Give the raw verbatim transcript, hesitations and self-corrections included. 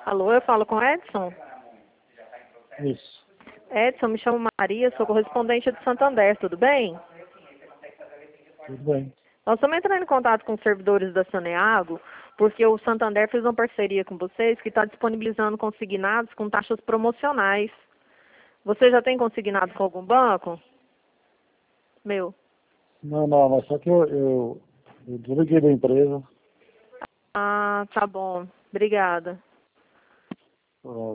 Alô, eu falo com Edson? Isso. Edson, me chamo Maria, sou correspondente do Santander, tudo bem? Tudo bem. Nós estamos entrando em contato com os servidores da Saneago, porque o Santander fez uma parceria com vocês que está disponibilizando consignados com taxas promocionais. Você já tem consignado com algum banco? Meu. Não, não, mas só que eu, eu, eu desliguei da empresa. Ah, tá bom. Obrigada. ah,